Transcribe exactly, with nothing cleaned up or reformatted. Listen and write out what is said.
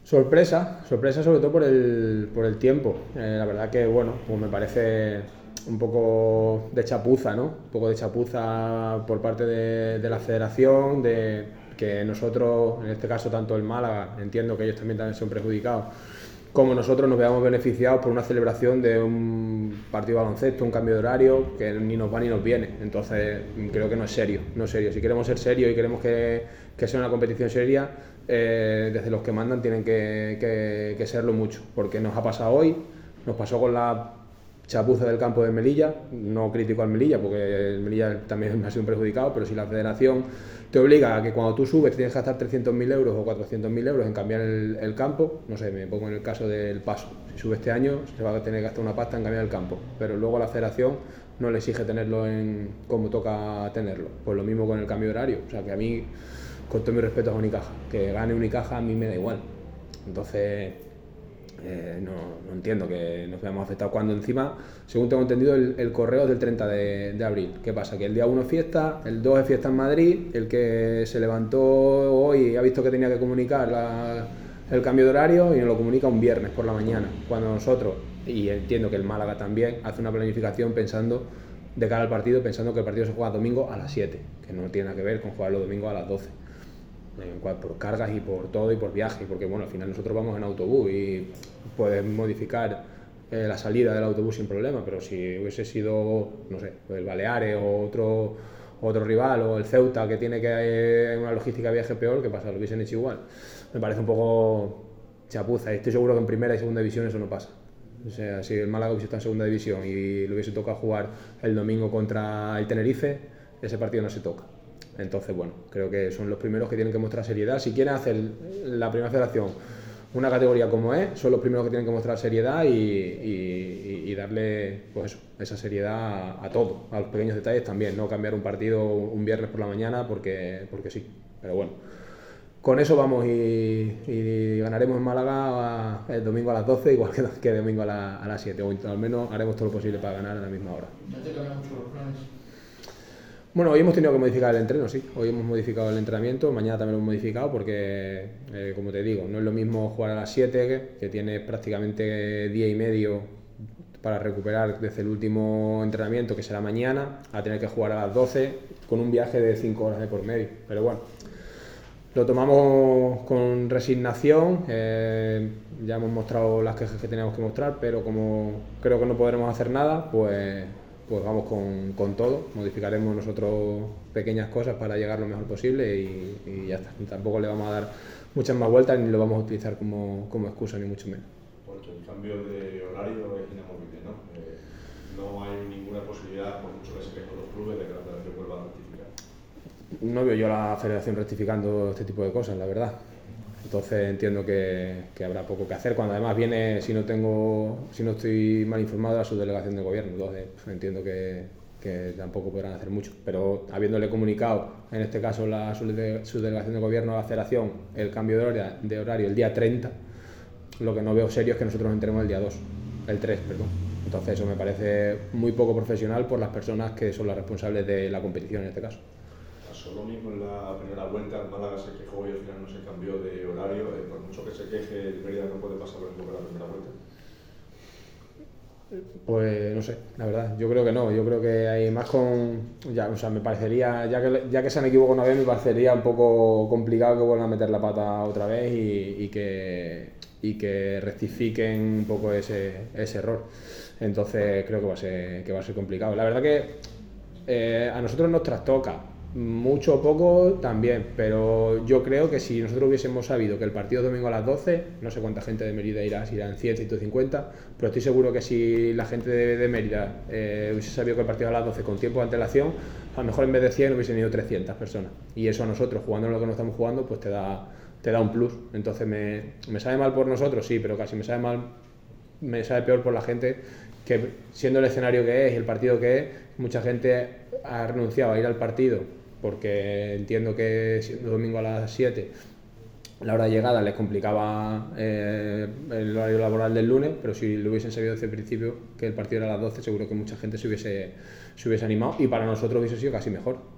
Sorpresa, sorpresa sobre todo por el, por el tiempo. Eh, la verdad que, bueno, pues me parece un poco de chapuza, ¿no? Un poco de chapuza por parte de, de la federación, de que nosotros, en este caso tanto el Málaga, entiendo que ellos también, también son perjudicados, como nosotros nos veamos beneficiados por una celebración de un partido de baloncesto, un cambio de horario, que ni nos va ni nos viene. Entonces, creo que no es serio, no es serio. Si queremos ser serios y queremos que, que sea una competición seria, eh, desde los que mandan tienen que, que, que serlo mucho, porque nos ha pasado hoy, nos pasó con la chapuza del campo de Melilla. No critico al Melilla, porque el Melilla también ha sido un perjudicado, pero si la federación te obliga a que cuando tú subes tienes que gastar trescientos mil euros o cuatrocientos mil euros en cambiar el, el campo, no sé, me pongo en el caso del Paso. Si sube este año se va a tener que gastar una pasta en cambiar el campo, pero luego la federación no le exige tenerlo en como toca tenerlo. Pues lo mismo con el cambio de horario. O sea que a mí, con todo mi respeto a Unicaja, que gane Unicaja a mí me da igual. Entonces, eh, no, no entiendo que nos veamos afectados cuando encima, según tengo entendido, el, el correo es del treinta de, de abril. ¿Qué pasa? Que el día uno es fiesta, el dos es fiesta en Madrid, el que se levantó hoy y ha visto que tenía que comunicar la, el cambio de horario y nos lo comunica un viernes por la mañana, cuando nosotros, y entiendo que el Málaga también, hace una planificación pensando de cara al partido, pensando que el partido se juega domingo a las siete, que no tiene nada que ver con jugar los domingos a las doce. Por cargas y por todo y por viaje, porque bueno, al final nosotros vamos en autobús y puedes modificar eh, la salida del autobús sin problema, pero si hubiese sido, no sé, el Baleares o otro, otro rival o el Ceuta, que tiene que eh, una logística de viaje peor, ¿qué pasa? Lo hubiesen hecho igual. Me parece un poco chapuza y estoy seguro que en primera y segunda división eso no pasa. O sea, si el Málaga hubiese estado en segunda división y le hubiese tocado jugar el domingo contra el Tenerife, ese partido no se toca. Entonces, bueno, creo que son los primeros que tienen que mostrar seriedad. Si quieren hacer la primera federación una categoría como es, son los primeros que tienen que mostrar seriedad y, y, y darle, pues eso, esa seriedad a, a todo, a los pequeños detalles también, no cambiar un partido un viernes por la mañana porque, porque sí. Pero bueno, con eso vamos y, y ganaremos en Málaga el domingo a las doce, igual que, que el domingo a, la, a las siete, o al menos haremos todo lo posible para ganar a la misma hora. ¿No te cambian mucho los planes? Bueno, hoy hemos tenido que modificar el entreno, sí. Hoy hemos modificado el entrenamiento, mañana también lo hemos modificado porque, eh, como te digo, no es lo mismo jugar a las siete, que, que tienes prácticamente día y medio para recuperar desde el último entrenamiento, que será mañana, a tener que jugar a las doce con un viaje de cinco horas de por medio. Pero bueno, lo tomamos con resignación, eh, ya hemos mostrado las quejas que teníamos que mostrar, pero como creo que no podremos hacer nada, pues... pues vamos con, con todo, modificaremos nosotros pequeñas cosas para llegar lo mejor posible y, y ya está. Tampoco le vamos a dar muchas más vueltas ni lo vamos a utilizar como, como excusa, ni mucho menos. Porque el cambio de horario es inamovible, ¿no? Eh, no hay ninguna posibilidad, por mucho que se quejen los clubes, de que la federación vuelva a rectificar. No veo yo a la federación rectificando este tipo de cosas, la verdad. Entonces entiendo que, que habrá poco que hacer, cuando además viene, si no tengo, si no estoy mal informado, a la subdelegación de gobierno. Entonces pues, entiendo que, que tampoco podrán hacer mucho, pero habiéndole comunicado, en este caso la subdelegación de gobierno a la federación, el cambio de horario, de horario el día treinta, lo que no veo serio es que nosotros nos enteremos el día dos, el tres, perdón. Entonces eso me parece muy poco profesional por las personas que son las responsables de la competición en este caso. Pasó lo mismo en la primera vuelta, el Málaga se quejó y al final no se cambió de horario. Eh, por mucho que se queje, el Mérida no puede pasar lo mismo que la primera vuelta. Pues no sé, la verdad, yo creo que no, yo creo que hay más con, ya, o sea, me parecería, ya que, ya que se han equivocado una vez, me parecería un poco complicado que vuelvan a meter la pata otra vez y, y, que, y que rectifiquen un poco ese, ese error. Entonces creo que va a ser, que va a ser complicado. La verdad que eh, a nosotros nos trastoca, mucho o poco también, pero yo creo que si nosotros hubiésemos sabido que el partido es domingo a las doce, no sé cuánta gente de Mérida irá, si irán cien, ciento cincuenta, pero estoy seguro que si la gente de, de Mérida eh, hubiese sabido que el partido a las doce con tiempo de antelación, a lo mejor en vez de cien hubiesen ido trescientas personas, y eso a nosotros, jugando en lo que no estamos jugando, pues te da, te da un plus. Entonces me, me sabe mal por nosotros, sí, pero casi me sabe mal, me sabe peor por la gente que, siendo el escenario que es y el partido que es, mucha gente ha renunciado a ir al partido porque entiendo que siendo domingo a las siete la hora de llegada les complicaba eh, el horario laboral del lunes, pero si lo hubiesen sabido desde el principio que el partido era a las doce, seguro que mucha gente se hubiese, se hubiese animado y para nosotros hubiese sido casi mejor.